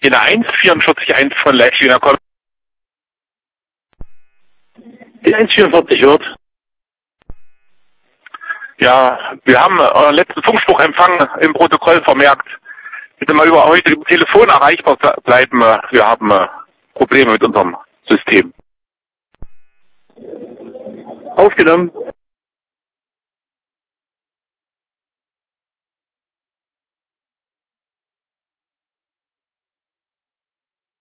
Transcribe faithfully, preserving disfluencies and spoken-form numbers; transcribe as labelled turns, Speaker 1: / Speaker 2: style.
Speaker 1: Hier eine eins vierundvierzig eins von Leipzig.
Speaker 2: Die eins vierundvierzig hört.
Speaker 1: Ja, wir haben euren letzten Funkspruchempfang im Protokoll vermerkt. Bitte mal über heute im Telefon erreichbar bleiben. Wir haben Probleme mit unserem System.
Speaker 2: Aufgenommen.